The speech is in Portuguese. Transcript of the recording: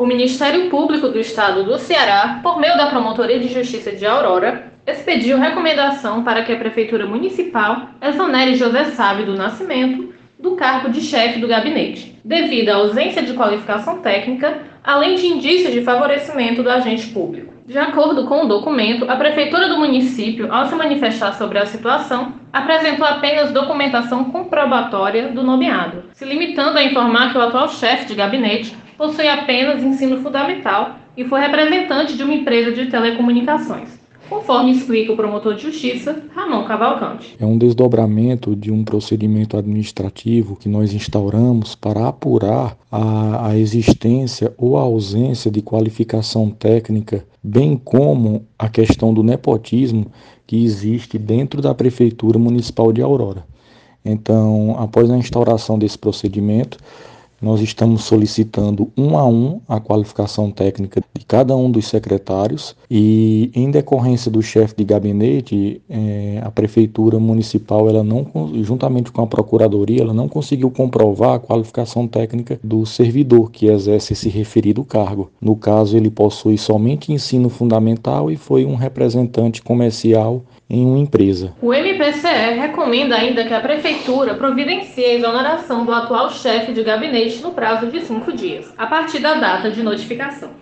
O Ministério Público do Estado do Ceará, por meio da Promotoria de Justiça de Aurora, expediu recomendação para que a Prefeitura Municipal exonere José Sávio do Nascimento do cargo de chefe do gabinete, devido à ausência de qualificação técnica, além de indícios de favorecimento do agente público. De acordo com o documento, a Prefeitura do município, ao se manifestar sobre a situação, apresentou apenas documentação comprobatória do nomeado, se limitando a informar que o atual chefe de gabinete possui apenas ensino fundamental e foi representante de uma empresa de telecomunicações, conforme explica o promotor de justiça, Ramon Cavalcante. É um desdobramento de um procedimento administrativo que nós instauramos para apurar a existência ou a ausência de qualificação técnica, bem como a questão do nepotismo que existe dentro da Prefeitura Municipal de Aurora. Então, após a instauração desse procedimento, nós estamos solicitando um a um a qualificação técnica de cada um dos secretários e, em decorrência do chefe de gabinete, a Prefeitura Municipal, ela não, juntamente com a Procuradoria, ela não conseguiu comprovar a qualificação técnica do servidor que exerce esse referido cargo. No caso, ele possui somente ensino fundamental e foi um representante comercial em uma empresa. O MPCE recomenda ainda que a Prefeitura providencie a exoneração do atual chefe de gabinete no prazo de 5 dias, a partir da data de notificação.